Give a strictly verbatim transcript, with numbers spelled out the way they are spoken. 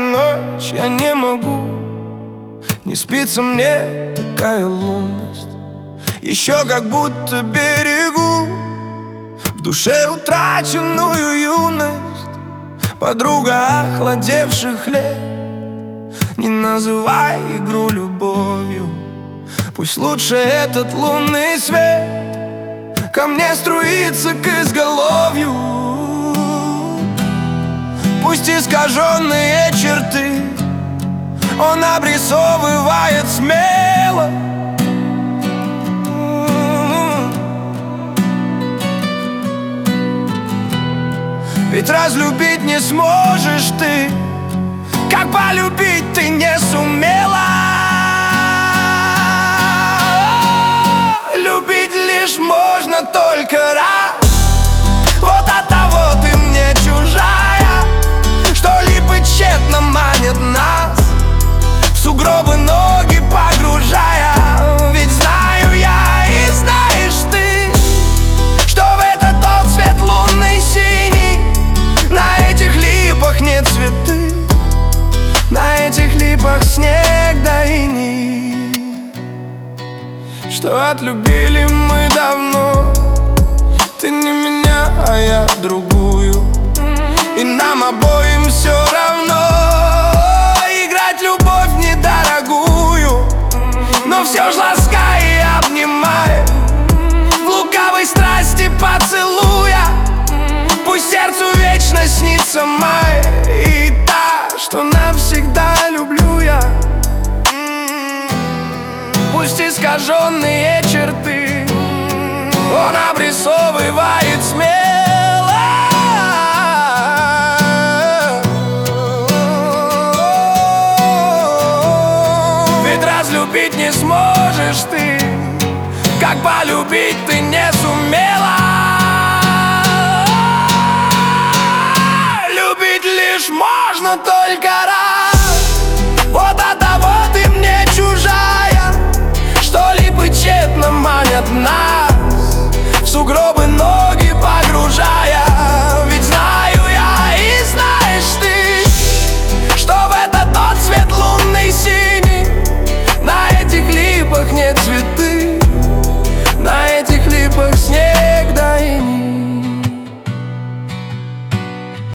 ночь, я не могу. Не спится мне такая лунность. Еще как будто берегу в душе утраченную юность. Подруга охладевших лет, не называй игру любовью. Пусть лучше этот лунный свет ко мне струится к изголовью. Пусть искаженные черты он обрисовывает смело. Ведь разлюбить не сможешь ты, как полюбить ты не сумела. Любить лишь можно только раз. Вот от того ты мне чужая, что липы тщетно манят нас, в сугробы ноги погружая. Ведь знаю я и знаешь ты, что в этот тот цвет лунный синий. На этих липах нет цветы, на этих липах снег да иней. Что отлюбили мы давно, ты не меня, а я другую. И нам обоим все равно играть любовь недорогую. Но все ж ласкай и обнимай, в лукавой страсти поцелуя. Пусть сердцу вечно снится май, и та, что навсегда люблю я. Пусть искаженные черты он обрисовывает смело. Ведь разлюбить не сможешь ты, как полюбить ты не сумела. Любить лишь можно только раз. Вот от того ты мне чужая, что липы тщетно манят нас,